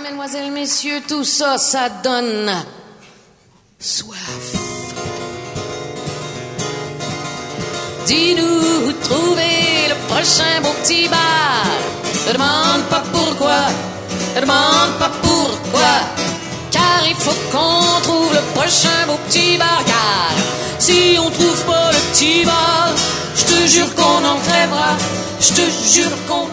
mesdemoiselles, messieurs, tout ça, ça donne soif. Dis-nous où trouver le prochain beau petit bar. Ne demande pas pourquoi, ne demande pas pourquoi. Car il faut qu'on trouve le prochain beau petit bar. Car si on trouve pas le petit bar, je te jure qu'on en crèvera. Je te jure qu'on